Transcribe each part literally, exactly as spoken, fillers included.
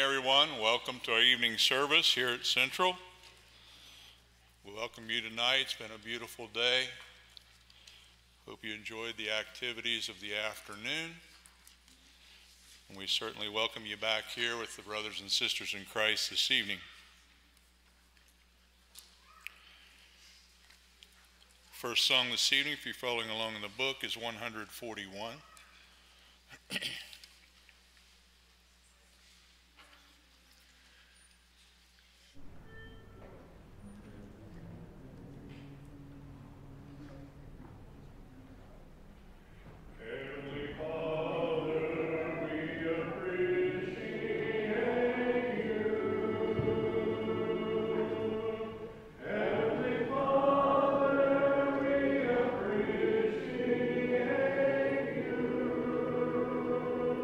everyone. Welcome to our evening service here at Central. We welcome you tonight. It's been a beautiful day. Hope you enjoyed the activities of the afternoon. And we certainly welcome you back here with the brothers and sisters in Christ this evening. First song this evening, if you're following along in the book, is one forty-one. Thank you.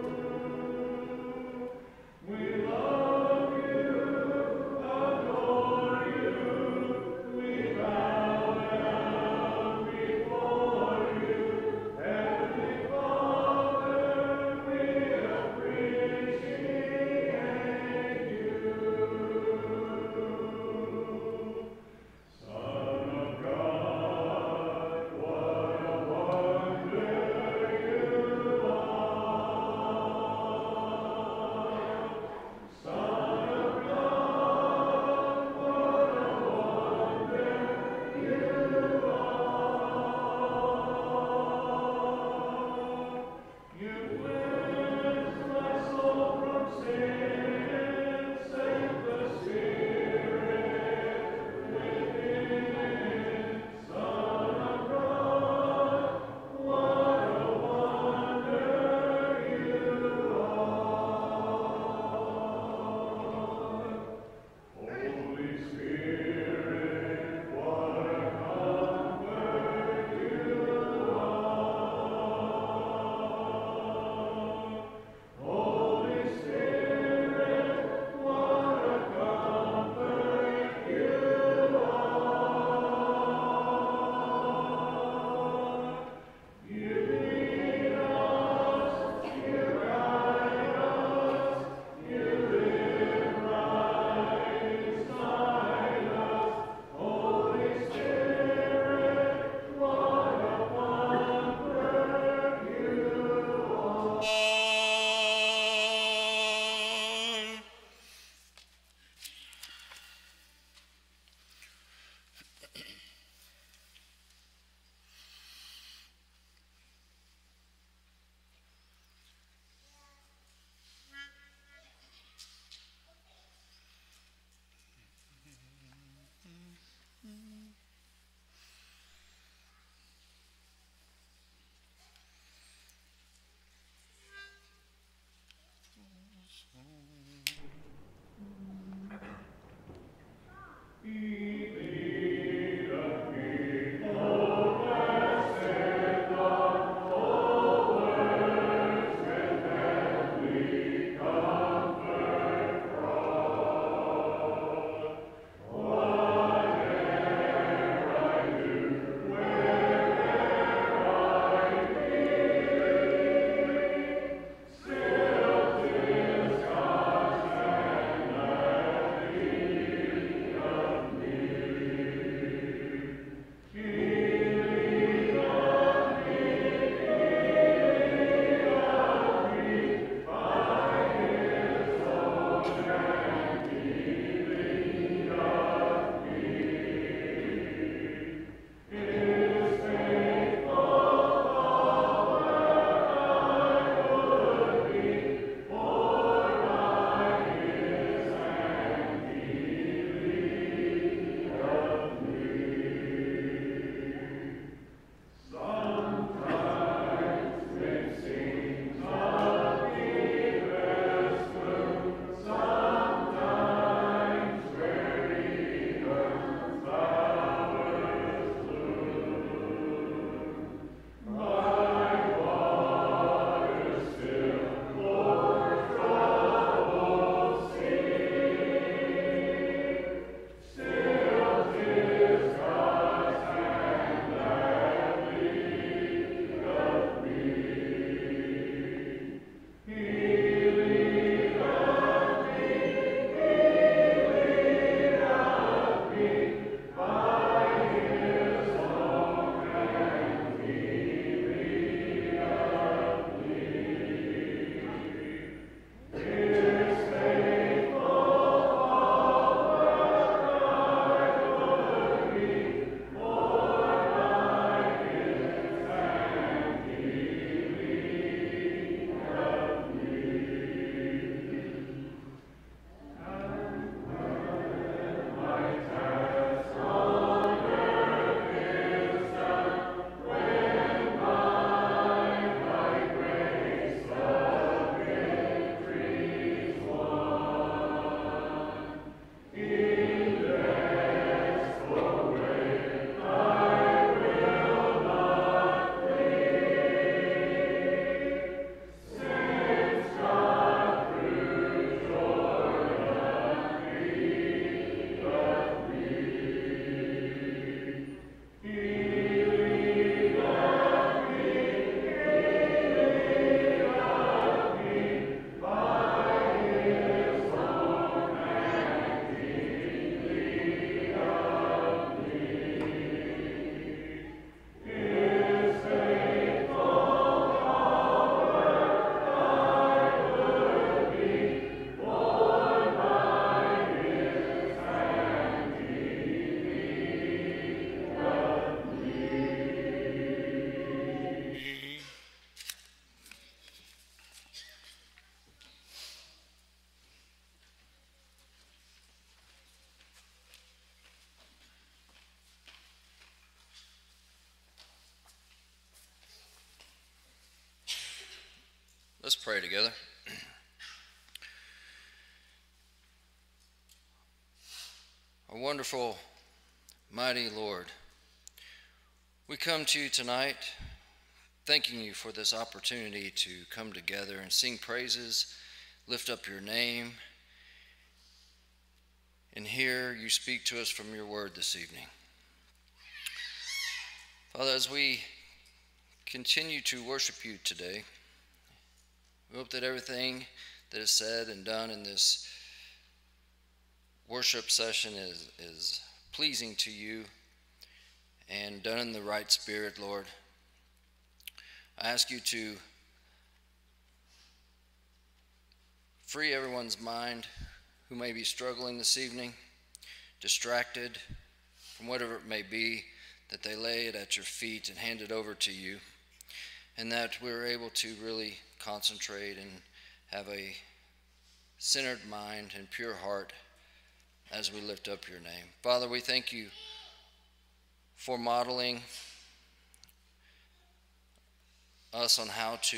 pray together. Our wonderful, mighty Lord, we come to you tonight thanking you for this opportunity to come together and sing praises, lift up your name, and hear you speak to us from your word this evening. Father, as we continue to worship you today, we hope that everything that is said and done in this worship session is, is pleasing to you and done in the right spirit, Lord. I ask you to free everyone's mind who may be struggling this evening, distracted from whatever it may be, that they lay it at your feet and hand it over to you, and that we're able to really concentrate and have a centered mind and pure heart as we lift up your name. Father, we thank you for modeling us on how to,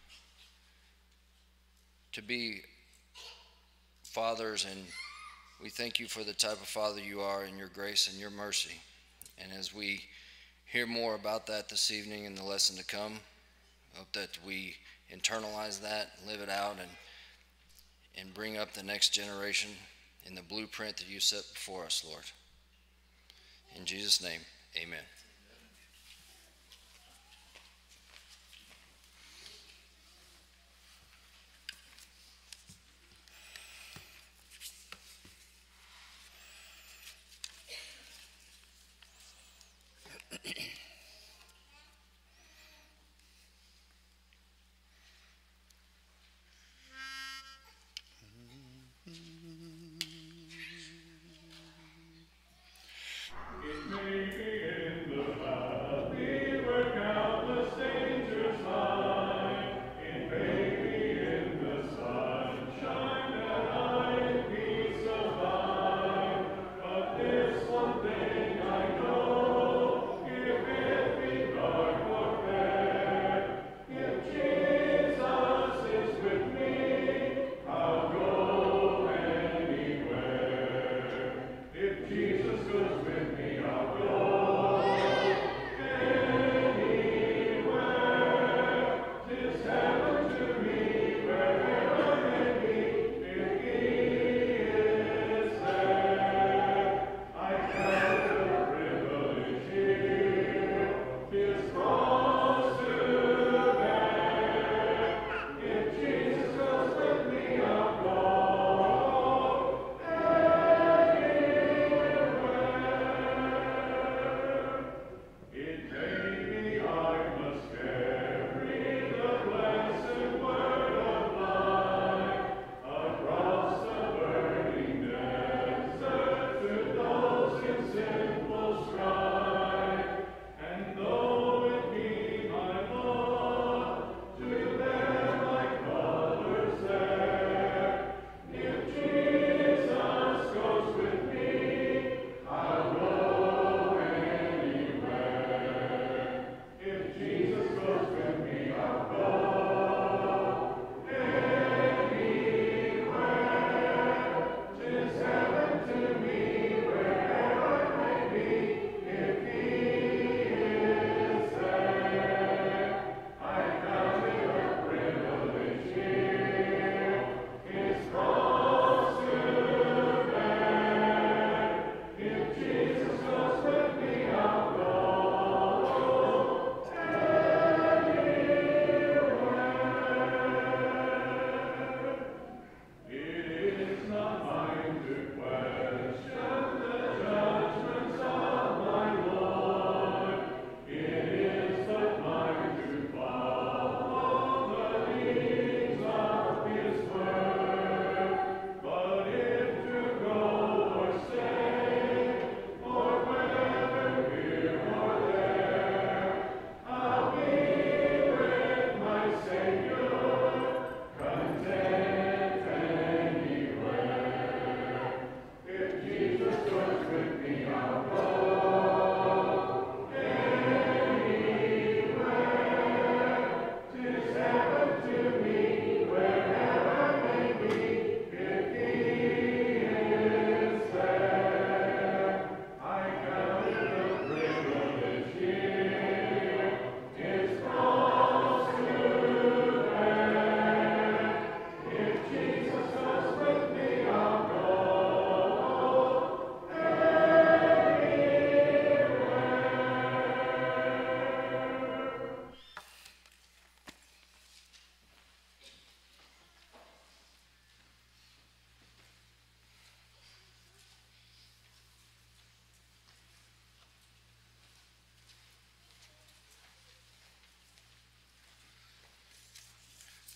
to be fathers, and we thank you for the type of father you are in your grace and your mercy. And as we hear more about that this evening in the lesson to come, I hope that we internalize that, live it out, and and bring up the next generation in the blueprint that you set before us, Lord. In Jesus' name, amen. It may be in the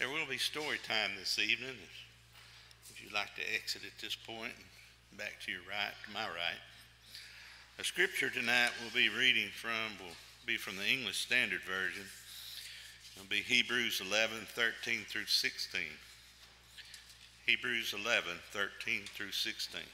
There will be story time this evening. If you'd like to exit at this point, back to your right, to my right. The scripture tonight we'll be reading from will be from the English Standard Version. It'll be Hebrews eleven, thirteen through sixteen. Hebrews eleven, thirteen through sixteen.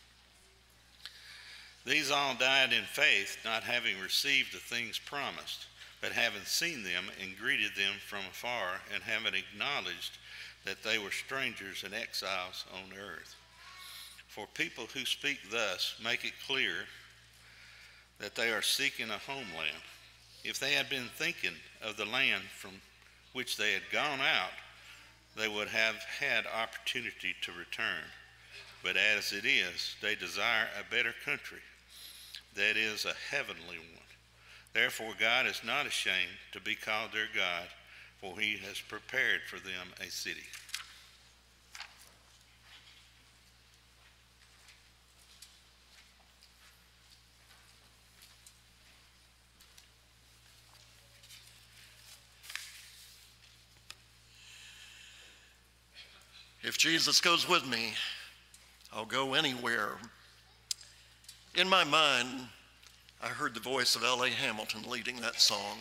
These all died in faith, not having received the things promised, but having seen them and greeted them from afar, and having acknowledged that they were strangers and exiles on earth. For people who speak thus make it clear that they are seeking a homeland. If they had been thinking of the land from which they had gone out, they would have had opportunity to return. But as it is, they desire a better country, that is, a heavenly one. Therefore God is not ashamed to be called their God, for he has prepared for them a city. If Jesus goes with me, I'll go anywhere. In my mind, I heard the voice of L A Hamilton leading that song.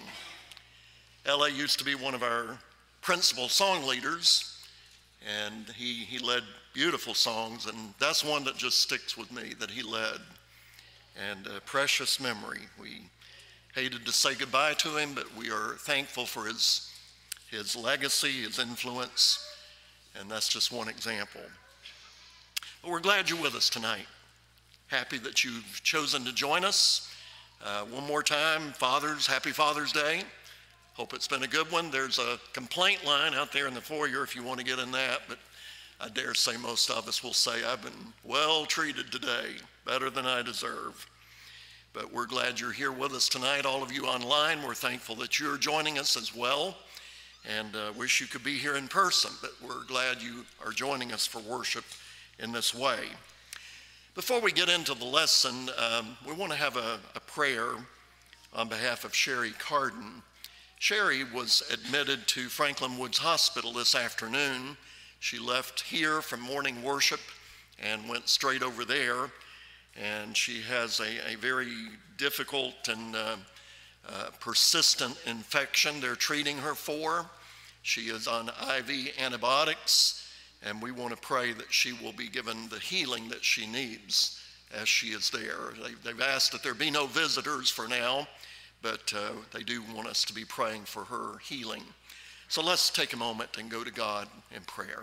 L A used to be one of our principal song leaders, and he, he led beautiful songs, and that's one that just sticks with me, that he led. And a precious memory. We hated to say goodbye to him, but we are thankful for his, his legacy, his influence, and that's just one example. But we're glad you're with us tonight. Happy that you've chosen to join us. Uh, one more time, Fathers, happy Father's Day. Hope it's been a good one. There's a complaint line out there in the foyer if you want to get in that, but I dare say most of us will say, I've been well treated today, better than I deserve. But we're glad you're here with us tonight. All of you online, we're thankful that you're joining us as well, and uh, wish you could be here in person, but we're glad you are joining us for worship in this way. Before we get into the lesson, um, we want to have a, a prayer on behalf of Sherry Carden. Sherry was admitted to Franklin Woods Hospital this afternoon. She left here from morning worship and went straight over there, and she has a, a very difficult and uh, uh, persistent infection they're treating her for. She is on I V antibiotics, and we want to pray that she will be given the healing that she needs as she is there. They, they've asked that there be no visitors for now, but uh, they do want us to be praying for her healing. So let's take a moment and go to God in prayer.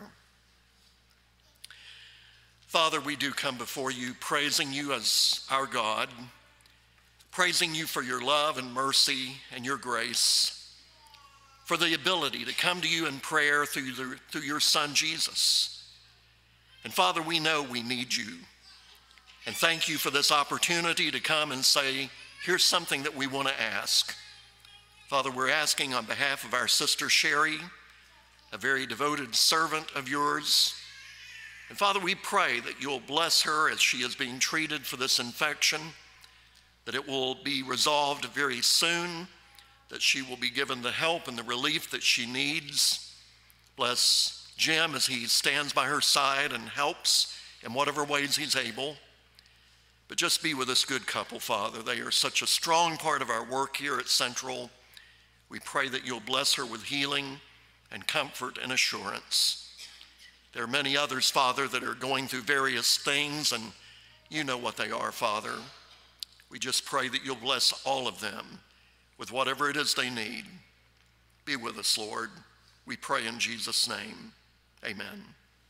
Father, we do come before you praising you as our God, praising you for your love and mercy and your grace, for the ability to come to you in prayer through, the, through your Son, Jesus. And Father, we know we need you. And thank you for this opportunity to come and say, here's something that we want to ask. Father, we're asking on behalf of our sister Sherry, a very devoted servant of yours. And Father, we pray that you'll bless her as she is being treated for this infection, that it will be resolved very soon, that she will be given the help and the relief that she needs. Bless Jim as he stands by her side and helps in whatever ways he's able. But just be with this good couple, Father. They are such a strong part of our work here at Central. We pray that you'll bless her with healing and comfort and assurance. There are many others, Father, that are going through various things, and you know what they are, Father. We just pray that you'll bless all of them with whatever it is they need. Be with us, Lord. We pray in Jesus' name. Amen.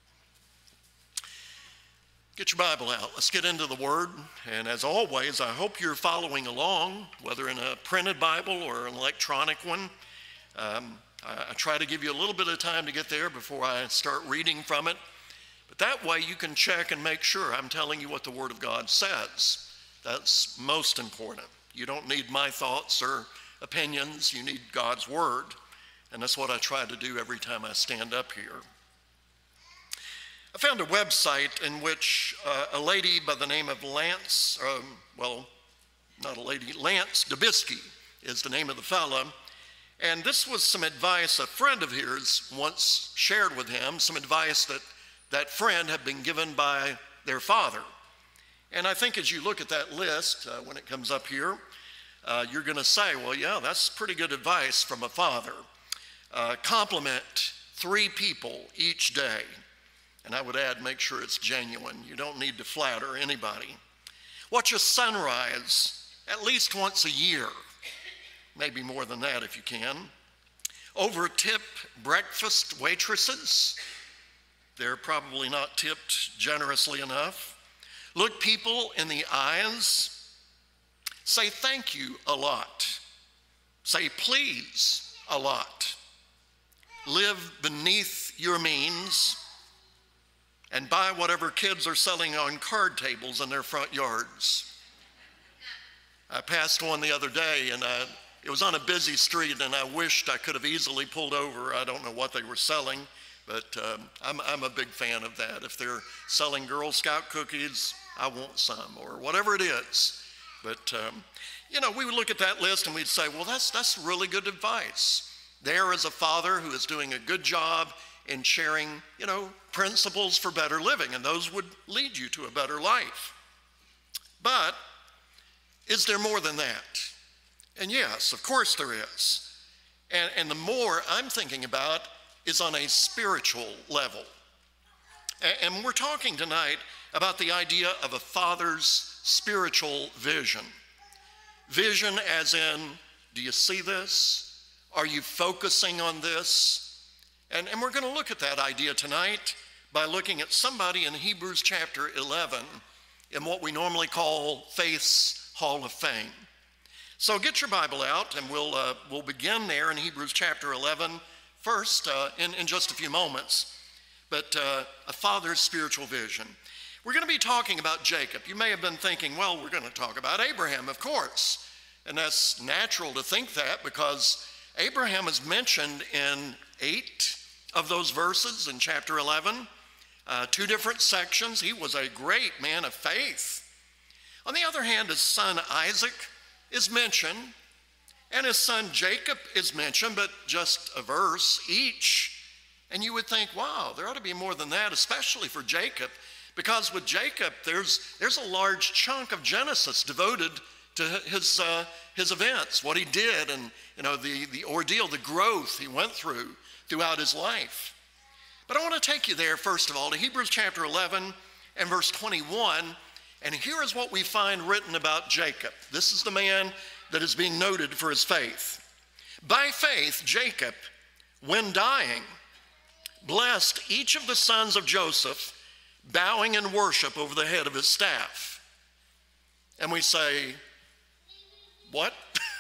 Get your Bible out. Let's get into the Word. And as always, I hope you're following along, whether in a printed Bible or an electronic one. Um, I, I try to give you a little bit of time to get there before I start reading from it. But that way you can check and make sure I'm telling you what the Word of God says. That's most important. You don't need my thoughts or opinions. You need God's Word. And that's what I try to do every time I stand up here. I found a website in which uh, a lady by the name of Lance, um, well, not a lady, Lance Dubisky is the name of the fella, And this was some advice a friend of his once shared with him, some advice that that friend had been given by their father. And I think as you look at that list, uh, when it comes up here, uh, you're going to say, well, yeah, that's pretty good advice from a father. Uh, compliment three people each day. And I would add, make sure it's genuine. You don't need to flatter anybody. Watch a sunrise at least once a year. Maybe more than that if you can. Over-tip breakfast waitresses. They're probably not tipped generously enough. Look people in the eyes. Say thank you a lot. Say please a lot. Live beneath your means and buy whatever kids are selling on card tables in their front yards. I passed one the other day and I It was on a busy street, and I wished I could have easily pulled over. I don't know what they were selling, but um, I'm, I'm a big fan of that. If they're selling Girl Scout cookies, I want some, or whatever it is. But, um, you know, we would look at that list and we'd say, well, that's, that's really good advice. There is a father who is doing a good job in sharing, you know, principles for better living, and those would lead you to a better life. But is there more than that? And yes, of course there is. And, and the more I'm thinking about is on a spiritual level. And, and we're talking tonight about the idea of a father's spiritual vision. Vision as in, do you see this? Are you focusing on this? And, and we're going to look at that idea tonight by looking at somebody in Hebrews chapter eleven in what we normally call Faith's Hall of Fame. So get your Bible out, and we'll, uh, we'll begin there in Hebrews chapter eleven first uh, in, in just a few moments. But uh, a father's spiritual vision. We're going to be talking about Jacob. You may have been thinking, well, we're going to talk about Abraham, of course. And that's natural to think that because Abraham is mentioned in eight of those verses in chapter eleven, uh, two different sections. He was a great man of faith. On the other hand, his son Isaac is mentioned, and his son Jacob is mentioned, but just a verse each. And you would think, wow, there ought to be more than that, especially for Jacob, because with Jacob, there's, there's a large chunk of Genesis devoted to his, uh, his events, what he did, and you know the, the ordeal, the growth he went through throughout his life. But I want to take you there, first of all, to Hebrews chapter eleven and verse twenty-one. And here is what we find written about Jacob. This is the man that is being noted for his faith. By faith, Jacob, when dying, blessed each of the sons of Joseph, bowing in worship over the head of his staff. And we say, what?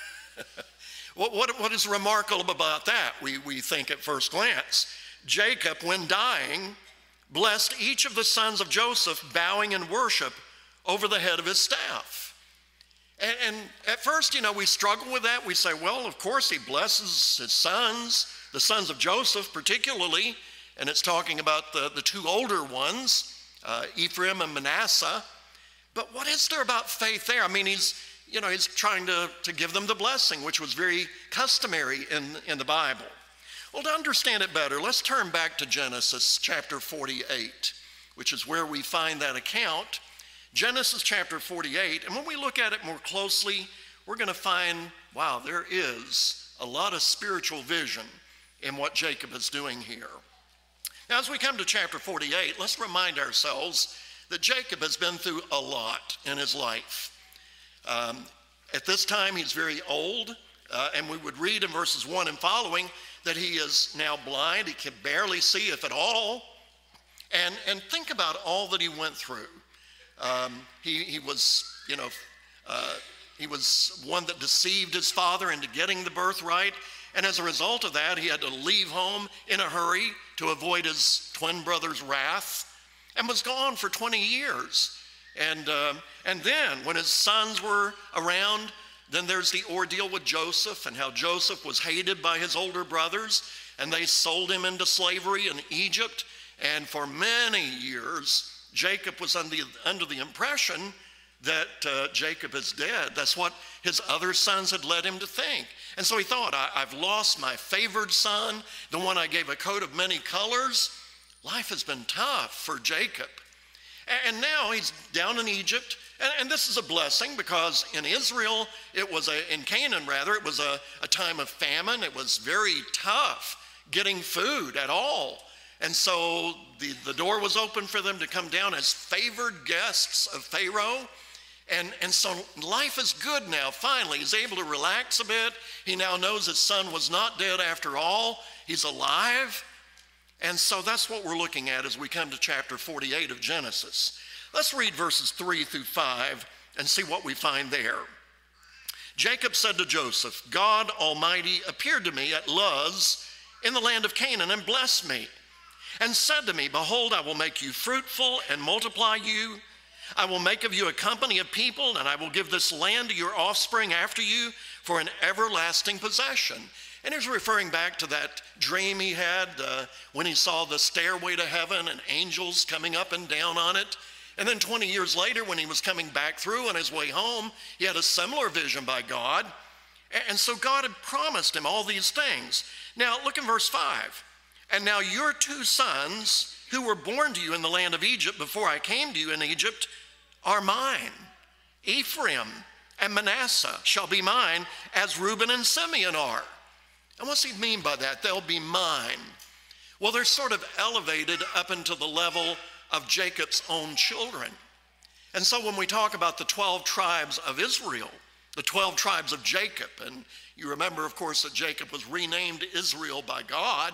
what, what, what is remarkable about that? We, we think at first glance. Jacob, when dying, blessed each of the sons of Joseph, bowing in worship over the head of his staff. And, and at first, you know, we struggle with that. We say, well, of course he blesses his sons, the sons of Joseph particularly, and it's talking about the, the two older ones, uh, Ephraim and Manasseh. But what is there about faith there? I mean, he's, you know, he's trying to, to give them the blessing, which was very customary in, in the Bible. Well, to understand it better, let's turn back to Genesis chapter forty-eight, which is where we find that account. Genesis chapter forty-eight, and when we look at it more closely, we're going to find, wow, there is a lot of spiritual vision in what Jacob is doing here. Now, as we come to chapter forty-eight, let's remind ourselves that Jacob has been through a lot in his life. Um, at this time, he's very old, uh, and we would read in verses one and following that he is now blind. He can barely see, if at all. And, and think about all that he went through. Um, he, he was, you know, uh, he was one that deceived his father into getting the birthright. And as a result of that, he had to leave home in a hurry to avoid his twin brother's wrath, and was gone for twenty years. And, um, and then when his sons were around, then there's the ordeal with Joseph and how Joseph was hated by his older brothers, and they sold him into slavery in Egypt. And for many years, Jacob was under, under the impression that uh, Jacob is dead. That's what his other sons had led him to think. And so he thought, I, I've lost my favored son, the one I gave a coat of many colors. Life has been tough for Jacob. And now he's down in Egypt, and, and this is a blessing because in Israel, it was a, in Canaan rather, it was a, a time of famine. It was very tough getting food at all. And so the, the door was open for them to come down as favored guests of Pharaoh. And, and so life is good now, finally. He's able to relax a bit. He now knows his son was not dead after all. He's alive. And so that's what we're looking at as we come to chapter forty-eight of Genesis. Let's read verses three through five and see what we find there. Jacob said to Joseph, God Almighty appeared to me at Luz in the land of Canaan and blessed me, and said to me, behold, I will make you fruitful and multiply you. I will make of you a company of people, and I will give this land to your offspring after you for an everlasting possession. And he's referring back to that dream he had uh, when he saw the stairway to heaven and angels coming up and down on it. And then twenty years later, when he was coming back through on his way home, he had a similar vision by God. And so God had promised him all these things. Now look in verse five. And now your two sons who were born to you in the land of Egypt before I came to you in Egypt are mine. Ephraim and Manasseh shall be mine as Reuben and Simeon are. And what's he mean by that? They'll be mine. Well, they're sort of elevated up into the level of Jacob's own children. And so when we talk about the twelve tribes of Israel, the twelve tribes of Jacob, and you remember, of course, that Jacob was renamed Israel by God.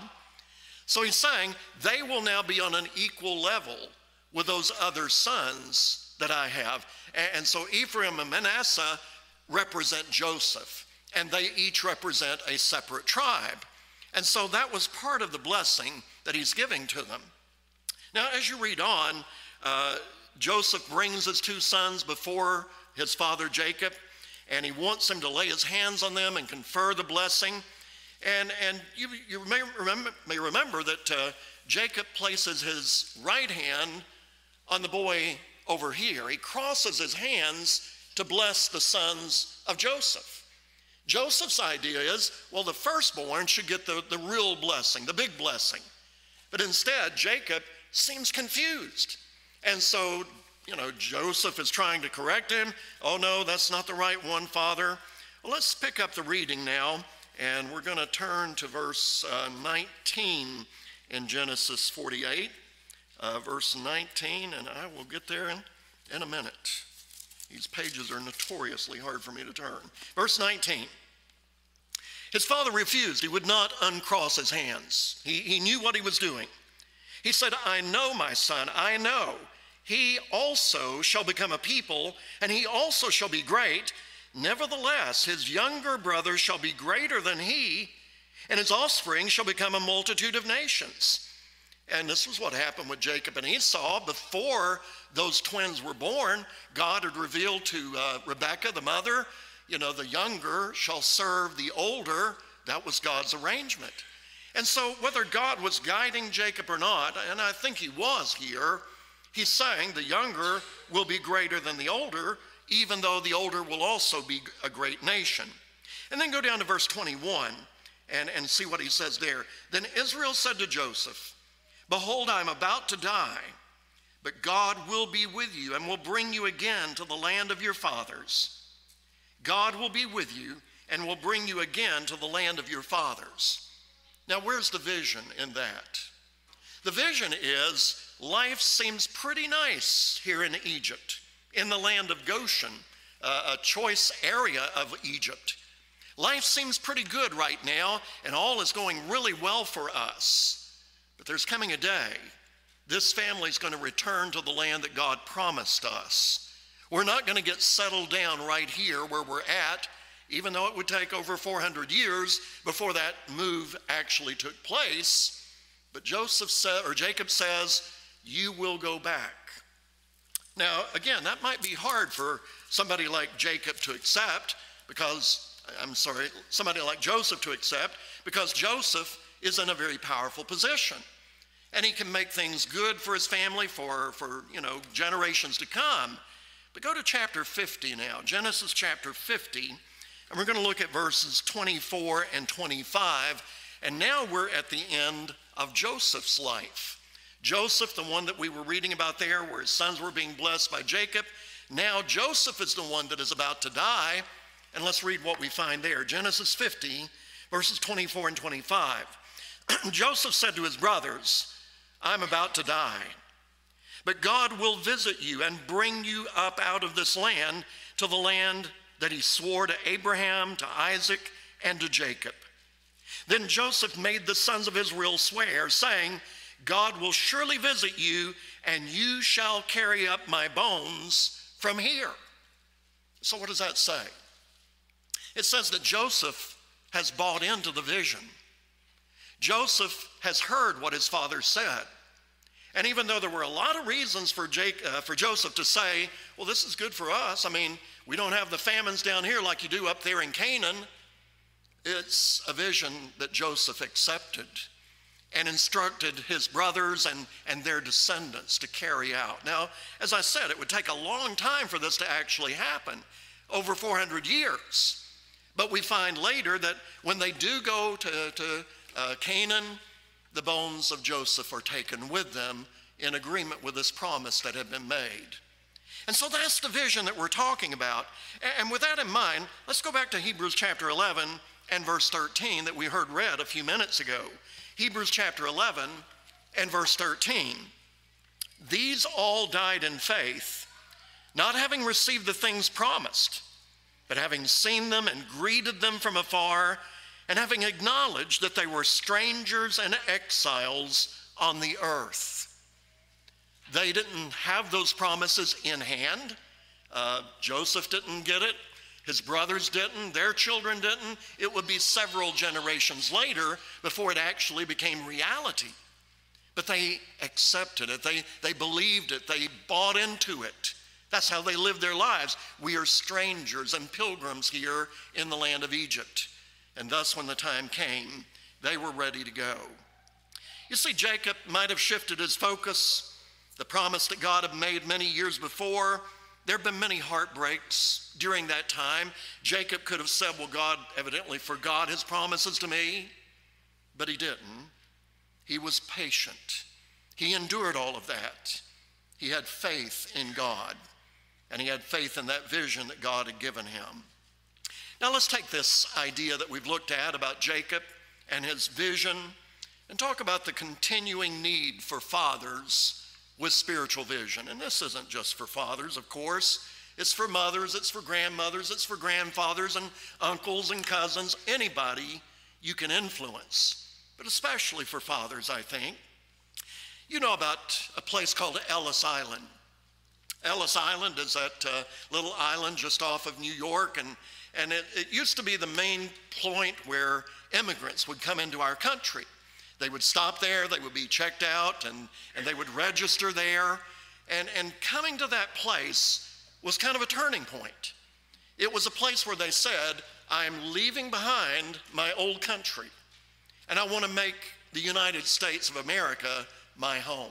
So he's saying they will now be on an equal level with those other sons that I have. And so Ephraim and Manasseh represent Joseph, and they each represent a separate tribe. And so that was part of the blessing that he's giving to them. Now, as you read on, uh, Joseph brings his two sons before his father Jacob, and he wants him to lay his hands on them and confer the blessing. And, and you, you may, remember, may remember that uh, Jacob places his right hand on the boy over here. He crosses his hands to bless the sons of Joseph. Joseph's idea is, well, the firstborn should get the, the real blessing, the big blessing. But instead, Jacob seems confused. And so, you know, Joseph is trying to correct him. Oh, no, that's not the right one, Father. Well, let's pick up the reading now, and we're going to turn to verse uh, nineteen in Genesis forty-eight. Uh, verse nineteen, and I will get there in, in a minute. These pages are notoriously hard for me to turn. Verse nineteen. His father refused. He would not uncross his hands. He, he knew what he was doing. He said, I know, my son, I know. He also shall become a people, and he also shall be great. Nevertheless, his younger brother shall be greater than he, and his offspring shall become a multitude of nations. And this was what happened with Jacob and Esau. Before those twins were born, God had revealed to uh, Rebekah, the mother, you know, the younger shall serve the older. That was God's arrangement. And so whether God was guiding Jacob or not, and I think he was here, he's saying the younger will be greater than the older, even though the older will also be a great nation. And then go down to verse twenty-one and, and see what he says there. Then Israel said to Joseph, behold, I am about to die, but God will be with you and will bring you again to the land of your fathers. God will be with you and will bring you again to the land of your fathers. Now, where's the vision in that? The vision is life seems pretty nice here in Egypt, in the land of Goshen, uh, a choice area of Egypt. Life seems pretty good right now, and all is going really well for us. But there's coming a day, this family's going to return to the land that God promised us. We're not going to get settled down right here where we're at, even though it would take over four hundred years before that move actually took place. But Joseph said, or Jacob says, you will go back. Now, again, that might be hard for somebody like Jacob to accept because, I'm sorry, somebody like Joseph to accept because Joseph is in a very powerful position. And he can make things good for his family for, for you know, generations to come. But go to chapter fifty now, Genesis chapter fifty, and we're going to look at verses twenty-four and twenty-five. And now we're at the end of Joseph's life. Joseph, the one that we were reading about there, where his sons were being blessed by Jacob. Now Joseph is the one that is about to die. And let's read what we find there. Genesis fifty, verses twenty-four and twenty-five. Joseph said to his brothers, I'm about to die, but God will visit you and bring you up out of this land to the land that he swore to Abraham, to Isaac, and to Jacob. Then Joseph made the sons of Israel swear, saying, God will surely visit you, and you shall carry up my bones from here. So what does that say? It says that Joseph has bought into the vision. Joseph has heard what his father said. And even though there were a lot of reasons for, Jake, uh, for Joseph to say, well, this is good for us. I mean, we don't have the famines down here like you do up there in Canaan. It's a vision that Joseph accepted and instructed his brothers and, and their descendants to carry out. Now, as I said, it would take a long time for this to actually happen, over four hundred years. But we find later that when they do go to, to uh, Canaan, the bones of Joseph are taken with them in agreement with this promise that had been made. And so that's the vision that we're talking about. And with that in mind, let's go back to Hebrews chapter eleven and verse thirteen that we heard read a few minutes ago. Hebrews chapter eleven and verse thirteen. These all died in faith, not having received the things promised, but having seen them and greeted them from afar, and having acknowledged that they were strangers and exiles on the earth. They didn't have those promises in hand. Uh, Joseph didn't get it. His brothers didn't. Their children didn't. It would be several generations later before it actually became reality. But they accepted it. They, they believed it. They bought into it. That's how they lived their lives. We are strangers and pilgrims here in the land of Egypt. And thus, when the time came, they were ready to go. You see, Jacob might have shifted his focus. The promise that God had made many years before, there have been many heartbreaks during that time. Jacob could have said, well, God evidently forgot his promises to me, but he didn't. He was patient. He endured all of that. He had faith in God, and he had faith in that vision that God had given him. Now let's take this idea that we've looked at about Jacob and his vision and talk about the continuing need for fathers with spiritual vision. And this isn't just for fathers, of course. It's for mothers, it's for grandmothers, it's for grandfathers and uncles and cousins, anybody you can influence, but especially for fathers, I think. You know about a place called Ellis Island. Ellis Island is that uh, little island just off of New York, and, and it, it used to be the main point where immigrants would come into our country. They would stop there, they would be checked out, and, and they would register there. And, and coming to that place was kind of a turning point. It was a place where they said, I'm leaving behind my old country, and I want to make the United States of America my home.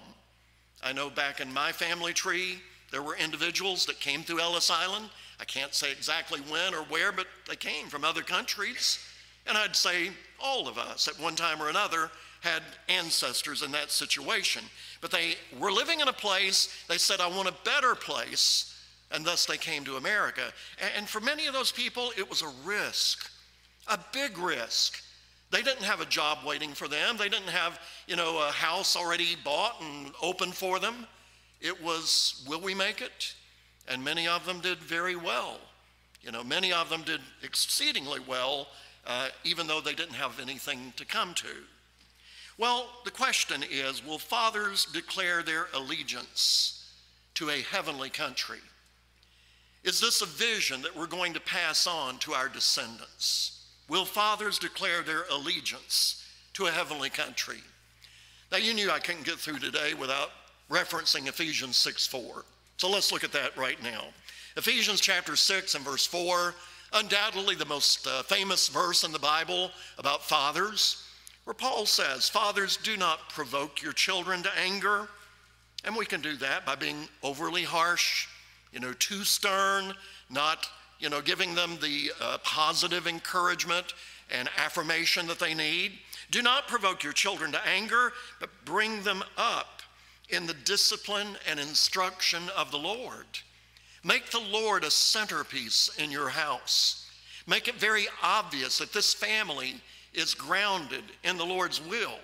I know back in my family tree, there were individuals that came through Ellis Island. I can't say exactly when or where, but they came from other countries. And I'd say all of us at one time or another had ancestors in that situation. But they were living in a place, they said, I want a better place, and thus they came to America. And for many of those people, it was a risk, a big risk. They didn't have a job waiting for them. They didn't have, you know, a house already bought and open for them. It was, will we make it? And many of them did very well. You know, many of them did exceedingly well, uh, even though they didn't have anything to come to. Well, the question is, will fathers declare their allegiance to a heavenly country? Is this a vision that we're going to pass on to our descendants? Will fathers declare their allegiance to a heavenly country? Now, you knew I couldn't get through today without referencing Ephesians six four. So let's look at that right now. Ephesians chapter six and verse four, undoubtedly the most uh, famous verse in the Bible about fathers, where Paul says, fathers, do not provoke your children to anger. And we can do that by being overly harsh you know, too stern, not, you know, giving them the uh, positive encouragement and affirmation that they need. Do not provoke your children to anger, but bring them up in the discipline and instruction of the Lord. Make the Lord a centerpiece in your house. Make it very obvious that this family is grounded in the Lord's will.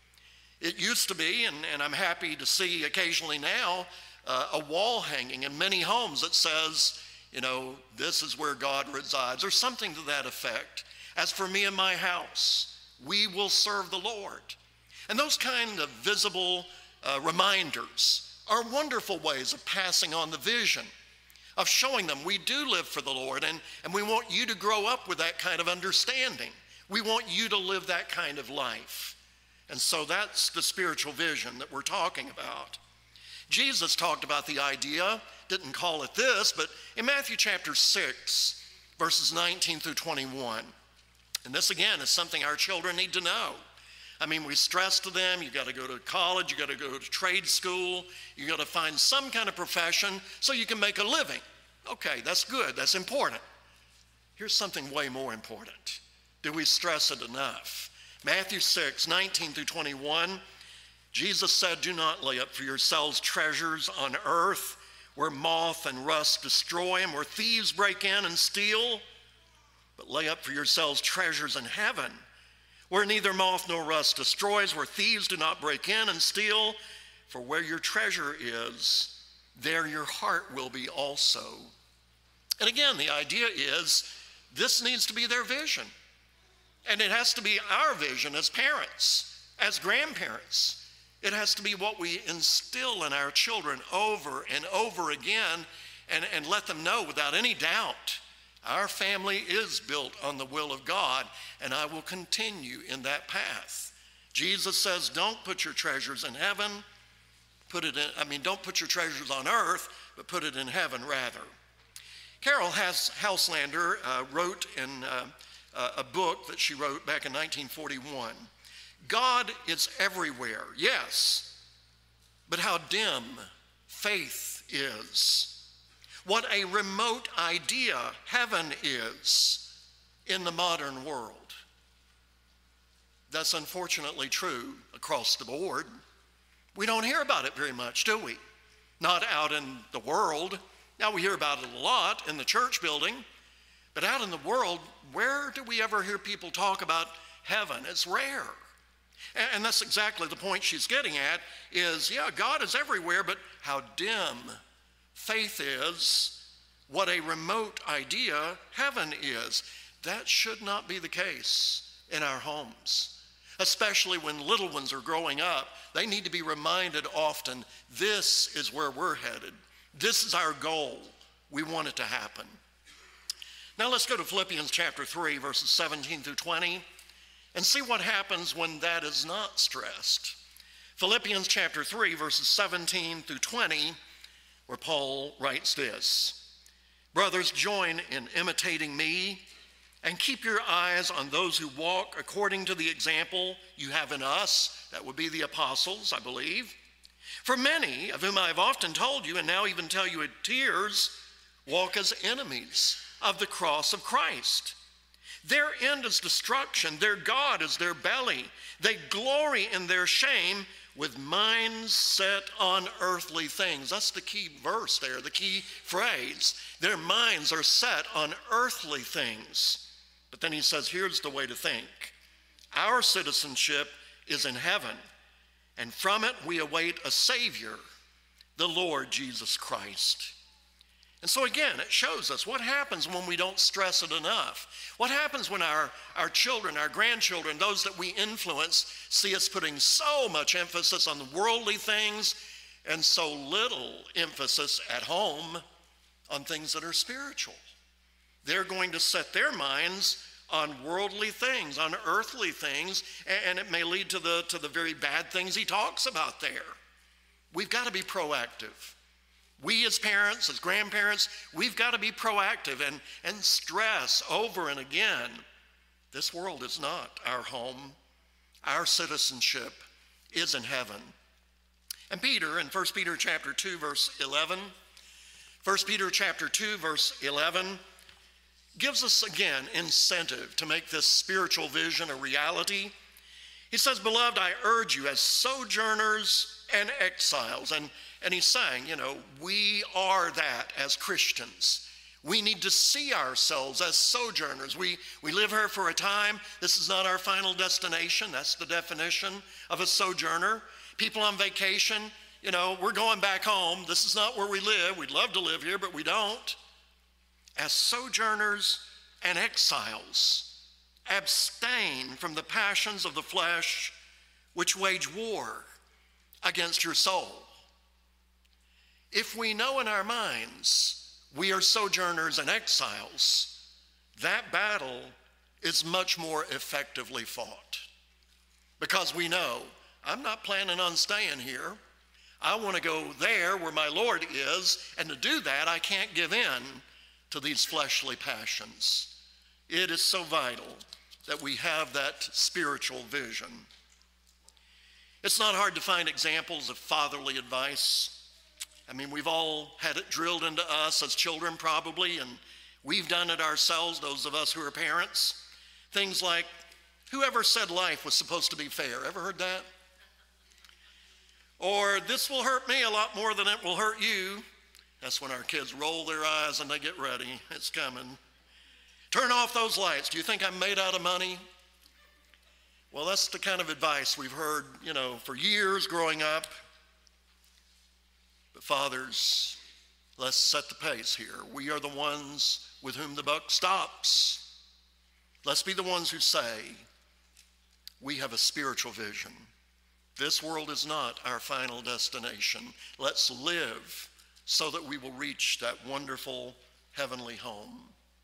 It used to be, and, and I'm happy to see occasionally now, uh, a wall hanging in many homes that says, you know, this is where God resides, or something to that effect. As for me and my house, we will serve the Lord. And those kind of visible uh, reminders are wonderful ways of passing on the vision, of showing them we do live for the Lord, and, and we want you to grow up with that kind of understanding. We want you to live that kind of life. And so that's the spiritual vision that we're talking about. Jesus talked about the idea, didn't call it this, but in Matthew chapter six, verses nineteen through twenty-one. And this again is something our children need to know. I mean, we stress to them, you got to go to college, you got to go to trade school, you got to find some kind of profession so you can make a living. Okay, that's good, that's important. Here's something way more important. Do we stress it enough? Matthew six, nineteen through twenty-one, Jesus said, do not lay up for yourselves treasures on earth where moth and rust destroy and where thieves break in and steal, but lay up for yourselves treasures in heaven where neither moth nor rust destroys, where thieves do not break in and steal. For where your treasure is, there your heart will be also. And again, the idea is this needs to be their vision. And it has to be our vision as parents, as grandparents. It has to be what we instill in our children over and over again, and, and let them know without any doubt, our family is built on the will of God, and I will continue in that path. Jesus says, don't put your treasures in heaven, put it in, I mean, don't put your treasures on earth, but put it in heaven rather. Carol Houselander uh, wrote in uh, Uh, a book that she wrote back in nineteen forty-one. God is everywhere, yes, but how dim faith is. What a remote idea heaven is in the modern world. That's unfortunately true across the board. We don't hear about it very much, do we? Not out in the world. Now we hear about it a lot in the church building. But out in the world, where do we ever hear people talk about heaven? It's rare. And that's exactly the point she's getting at is, yeah, God is everywhere, but how dim faith is, what a remote idea heaven is. That should not be the case in our homes, especially when little ones are growing up. They need to be reminded often, this is where we're headed. This is our goal. We want it to happen. Now let's go to Philippians chapter three, verses seventeen through twenty, and see what happens when that is not stressed. Philippians chapter three, verses seventeen through twenty, where Paul writes this: brothers, join in imitating me, and keep your eyes on those who walk according to the example you have in us. That would be the apostles, I believe. For many, of whom I have often told you, and now even tell you in tears, walk as enemies of the cross of Christ. Their end is destruction. Their God is their belly. They glory in their shame with minds set on earthly things. That's the key verse there, the key phrase. Their minds are set on earthly things. But then he says, here's the way to think. Our citizenship is in heaven, and from it we await a Savior, the Lord Jesus Christ. And so again, it shows us what happens when we don't stress it enough. What happens when our, our children, our grandchildren, those that we influence, see us putting so much emphasis on the worldly things and so little emphasis at home on things that are spiritual. They're going to set their minds on worldly things, on earthly things, and it may lead to the, to the very bad things he talks about there. We've got to be proactive. We as parents, as grandparents, we've got to be proactive and, and stress over and again, this world is not our home. Our citizenship is in heaven. And Peter, in First Peter chapter two, verse eleven, First Peter chapter two, verse eleven, gives us again incentive to make this spiritual vision a reality. He says, beloved, I urge you as sojourners and exiles. And, and he's saying, you know, we are that as Christians. We need to see ourselves as sojourners. We, we live here for a time. This is not our final destination. That's the definition of a sojourner. People on vacation, you know, we're going back home. This is not where we live. We'd love to live here, but we don't. As sojourners and exiles, abstain from the passions of the flesh which wage war against your soul. If we know in our minds we are sojourners and exiles, that battle is much more effectively fought. Because we know, I'm not planning on staying here. I want to go there where my Lord is, and to do that, I can't give in to these fleshly passions. It is so vital that we have that spiritual vision. It's not hard to find examples of fatherly advice. I mean, we've all had it drilled into us as children probably, and we've done it ourselves, those of us who are parents. Things like, whoever said life was supposed to be fair? Ever heard that? Or, this will hurt me a lot more than it will hurt you. That's when our kids roll their eyes and they get ready. It's coming. Turn off those lights. Do you think I'm made out of money? Well, that's the kind of advice we've heard, you know, for years growing up. But fathers, let's set the pace here. We are the ones with whom the buck stops. Let's be the ones who say, we have a spiritual vision. This world is not our final destination. Let's live so that we will reach that wonderful heavenly home.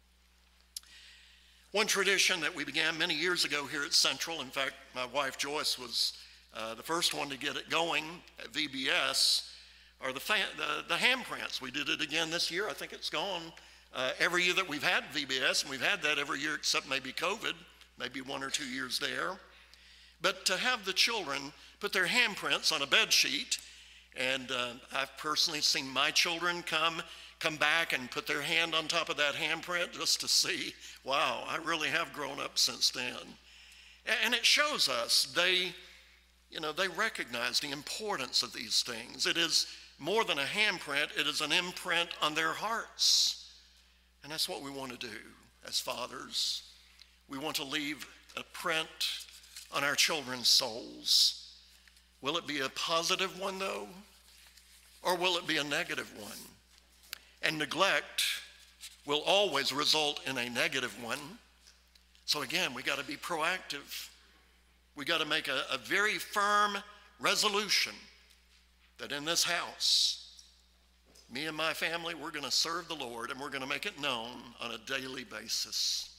One tradition that we began many years ago here at Central, in fact, my wife Joyce was uh, the first one to get it going at V B S, are the, fan, the, the handprints. We did it again this year. I think it's gone uh, every year that we've had V B S, and we've had that every year except maybe COVID, maybe one or two years there. But to have the children put their handprints on a bed sheet, and uh, I've personally seen my children come come back and put their hand on top of that handprint just to see, wow, I really have grown up since then. And it shows us they, you know, they recognize the importance of these things. It is more than a handprint, it is an imprint on their hearts. And that's what we want to do as fathers. We want to leave a print on our children's souls. Will it be a positive one, though? Or will it be a negative one? And neglect will always result in a negative one. So again, we got to be proactive. We got to make a, a very firm resolution that in this house, me and my family, we're going to serve the Lord, and we're going to make it known on a daily basis.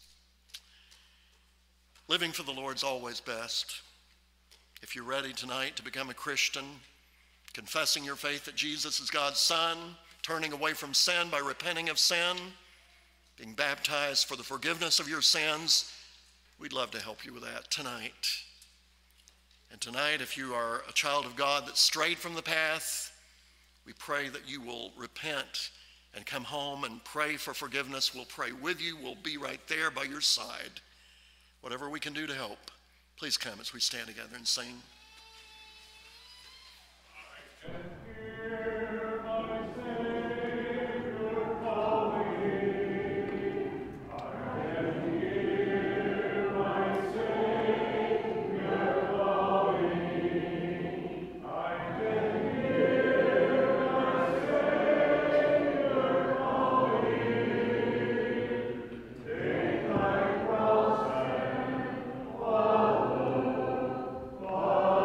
Living for the Lord's always best. If you're ready tonight to become a Christian, confessing your faith that Jesus is God's Son, turning away from sin by repenting of sin, being baptized for the forgiveness of your sins, we'd love to help you with that tonight. And tonight, if you are a child of God that strayed from the path, we pray that you will repent and come home and pray for forgiveness. We'll pray with you. We'll be right there by your side. Whatever we can do to help, please come as we stand together and sing. Oh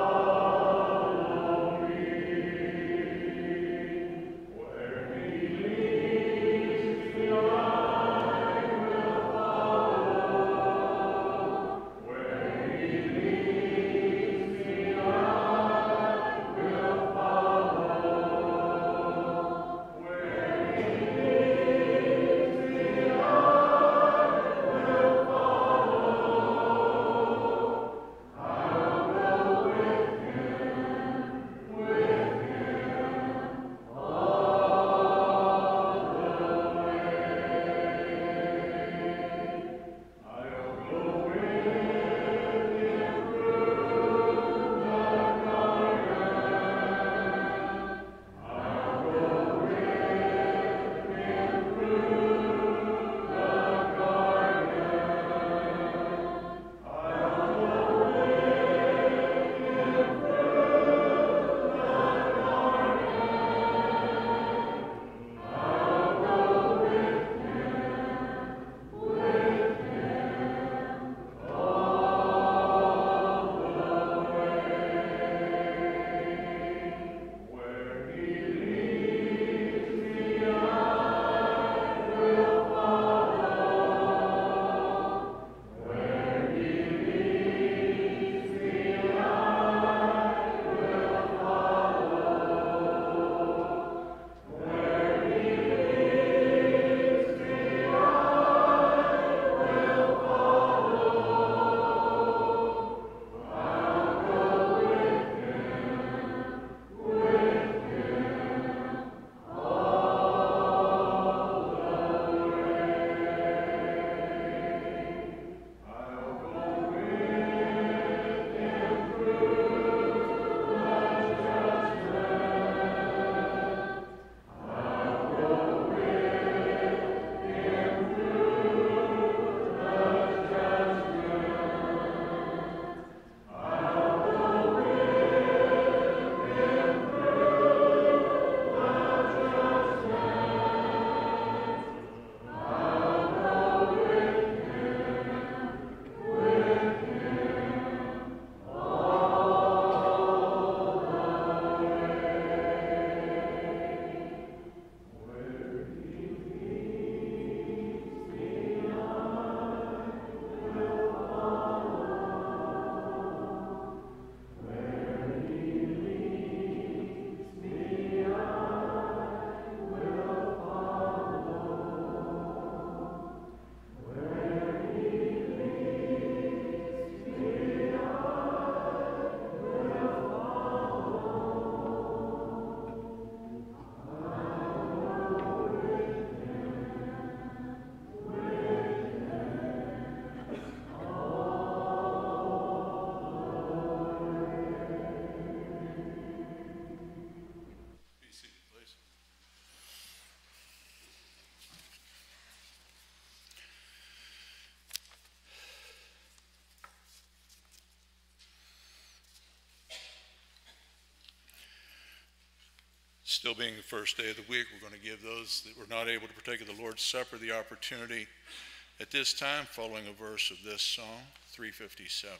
still being the first day of the week, we're going to give those that were not able to partake of the Lord's Supper the opportunity at this time, following a verse of this song, three fifty-seven.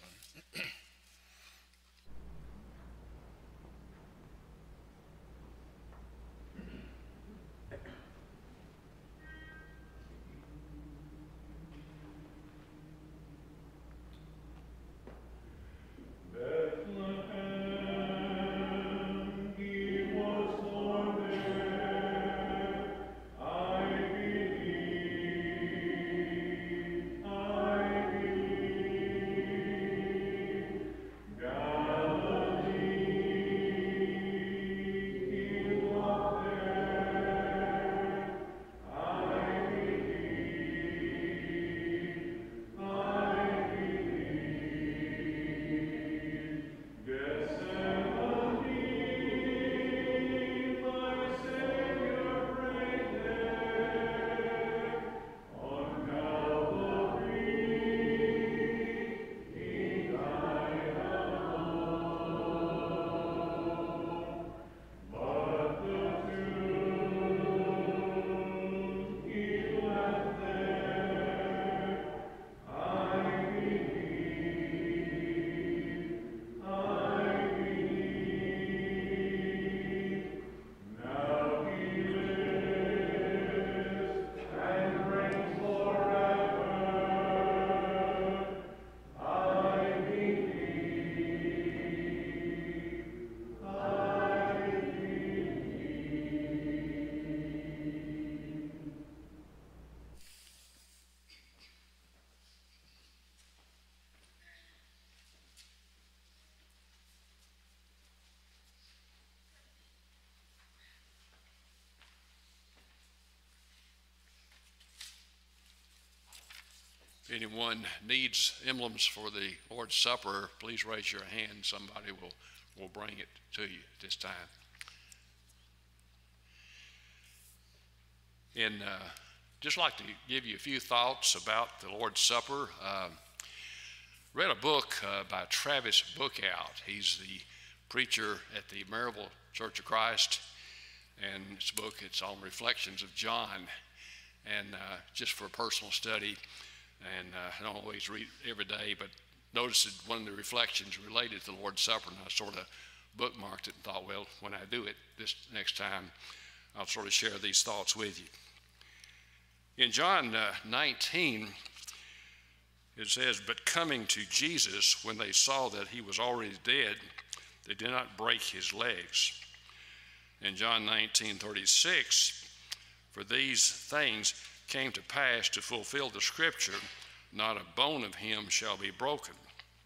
If anyone needs emblems for the Lord's Supper, please raise your hand. Somebody will, will bring it to you at this time. And uh, just like to give you a few thoughts about the Lord's Supper. Uh, read a book uh, by Travis Bookout. He's the preacher at the Maryville Church of Christ, and it's a book, it's on Reflections of John, and uh, just for personal study. And uh, I don't always read every day, but noticed that one of the reflections related to the Lord's Supper, and I sort of bookmarked it and thought, well, when I do it this next time, I'll sort of share these thoughts with you. In John uh, nineteen, it says, "But coming to Jesus, when they saw that he was already dead, they did not break his legs." In John nineteen thirty-six, "For these things came to pass to fulfill the scripture, not a bone of him shall be broken."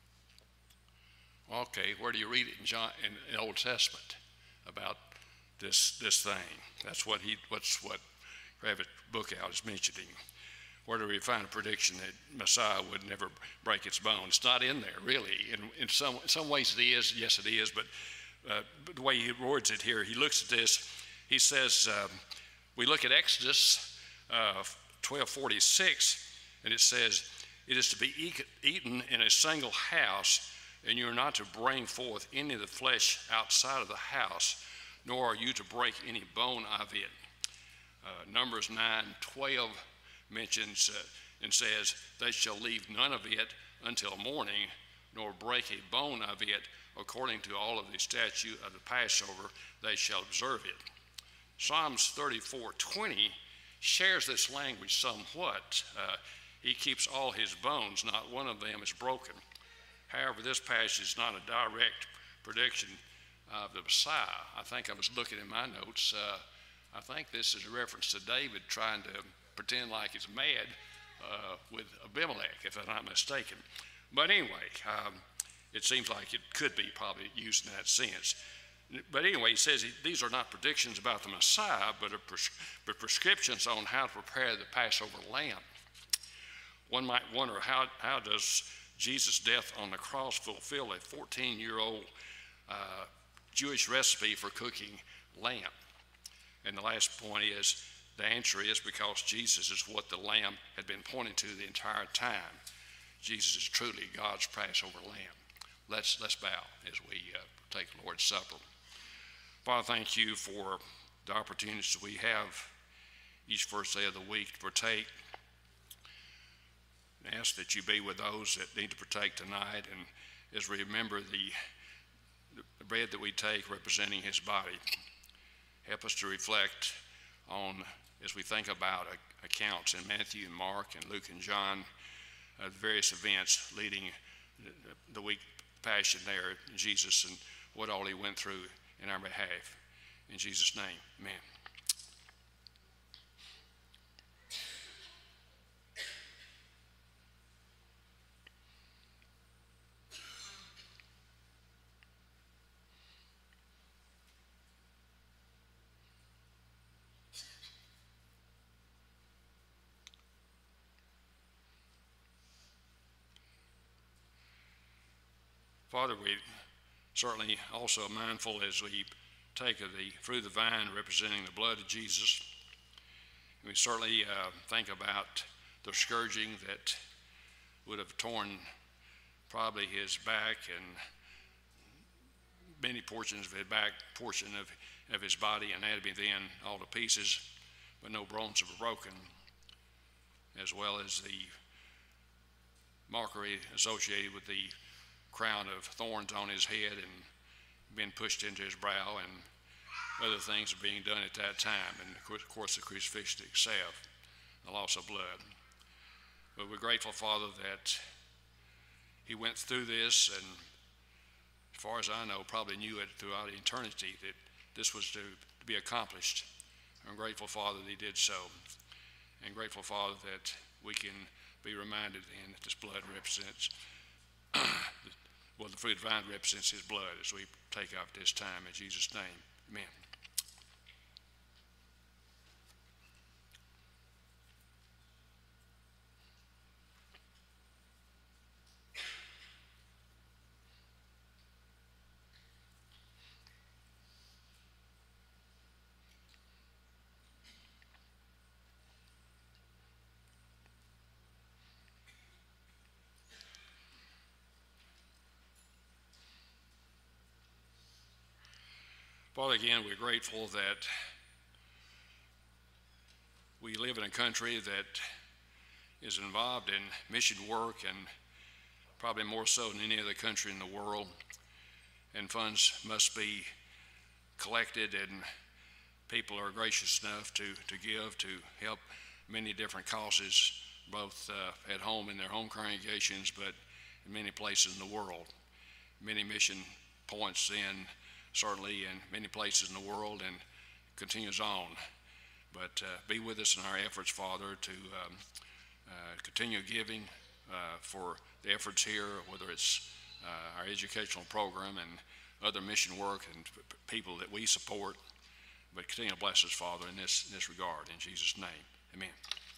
Okay, where do you read it in John in the Old Testament about this this thing? That's what he what's what Travis Bookout is mentioning. Where do we find a prediction that Messiah would never break its bones? It's not in there, really. In, in some in some ways it is, yes it is, but, uh, but the way he words it here, he looks at this, he says, um, we look at Exodus Uh, twelve forty-six, and it says, "It is to be e eaten in a single house, and you are not to bring forth any of the flesh outside of the house, nor are you to break any bone of it." Uh, Numbers nine twelve mentions uh, and says, "They shall leave none of it until morning, nor break a bone of it. According to all of the statute of the Passover, they shall observe it." Psalms thirty-four twenty shares this language somewhat. Uh, he keeps all his bones, not one of them is broken. However, this passage is not a direct prediction of the Messiah. I think I was looking in my notes. Uh, I think this is a reference to David trying to pretend like he's mad uh, with Abimelech, if I'm not mistaken. But anyway, um, it seems like it could be probably used in that sense. But anyway, he says he, these are not predictions about the Messiah, but, a pres but prescriptions on how to prepare the Passover lamb. One might wonder, how, how does Jesus' death on the cross fulfill a fourteen-year-old uh, Jewish recipe for cooking lamb? And the last point is, the answer is because Jesus is what the lamb had been pointing to the entire time. Jesus is truly God's Passover lamb. Let's, let's bow as we uh, take the Lord's Supper. Father, thank you for the opportunities we have each first day of the week to partake. And ask that you be with those that need to partake tonight, and as we remember the, the bread that we take representing his body, help us to reflect on, as we think about accounts in Matthew and Mark and Luke and John, uh, the various events leading the, the week passion there in Jesus and what all he went through in our behalf. In Jesus' name, amen. Father, we certainly also mindful as we take of the fruit of the vine representing the blood of Jesus. We certainly uh, think about the scourging that would have torn probably his back and many portions of his back, portion of, of his body, anatomy then all to pieces, but no bones were broken, as well as the mockery associated with the crown of thorns on his head and being pushed into his brow, and other things are being done at that time, and of course the crucifixion itself, the loss of blood. But we're grateful, Father, that he went through this, and as far as I know, probably knew it throughout eternity that this was to, to be accomplished. I'm grateful, Father, that he did so, and grateful, Father, that we can be reminded then that this blood represents well, the fruit of the vine represents his blood as we take off this time in Jesus' name. Amen. Father, again, we're grateful that we live in a country that is involved in mission work, and probably more so than any other country in the world, and funds must be collected, and people are gracious enough to, to give to help many different causes, both uh, at home in their home congregations, but in many places in the world. Many mission points in certainly in many places in the world, and continues on. But uh, be with us in our efforts, Father, to um, uh, continue giving uh, for the efforts here, whether it's uh, our educational program and other mission work and p- people that we support. But continue to bless us, Father, in this, in this regard. In Jesus' name, amen.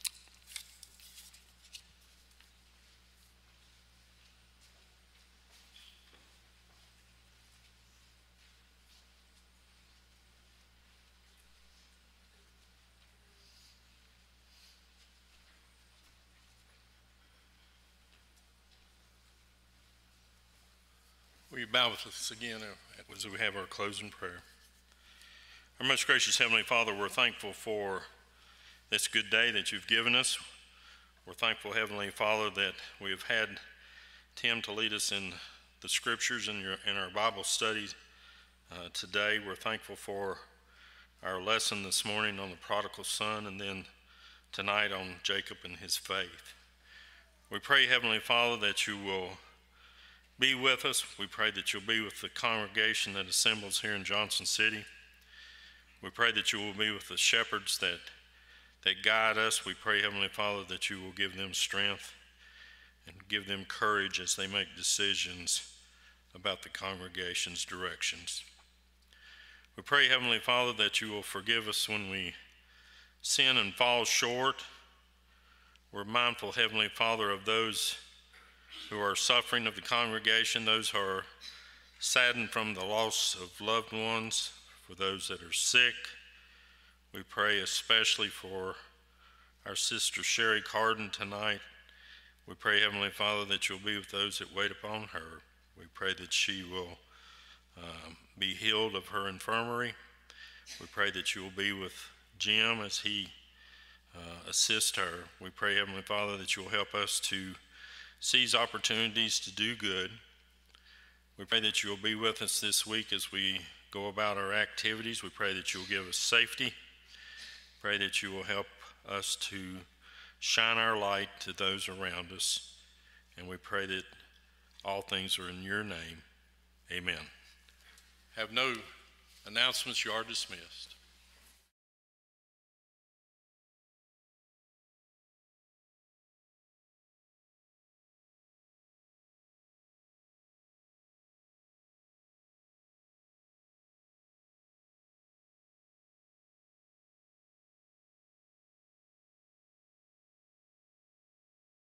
Will you bow with us again as we have our closing prayer? Our most gracious Heavenly Father, we're thankful for this good day that you've given us. We're thankful, Heavenly Father, that we have had Tim to lead us in the scriptures and in, in our Bible study uh, today. We're thankful for our lesson this morning on the prodigal son, and then tonight on Jacob and his faith. We pray, Heavenly Father, that you will be with us. We pray that you'll be with the congregation that assembles here in Johnson City. We pray that you will be with the shepherds that, that guide us. We pray, Heavenly Father, that you will give them strength and give them courage as they make decisions about the congregation's directions. We pray, Heavenly Father, that you will forgive us when we sin and fall short. We're mindful, Heavenly Father, of those who are suffering of the congregation, those who are saddened from the loss of loved ones, for those that are sick. We pray especially for our sister Sherry Carden tonight. We pray, Heavenly Father, that you'll be with those that wait upon her. We pray that she will um, be healed of her infirmary. We pray that you will be with Jim as he uh, assists her. We pray, Heavenly Father, that you will help us to seize opportunities to do good. We pray that you will be with us this week as we go about our activities. We pray that you will give us safety. Pray that you will help us to shine our light to those around us. And we pray that all things are in your name. Amen. Have no announcements. You are dismissed.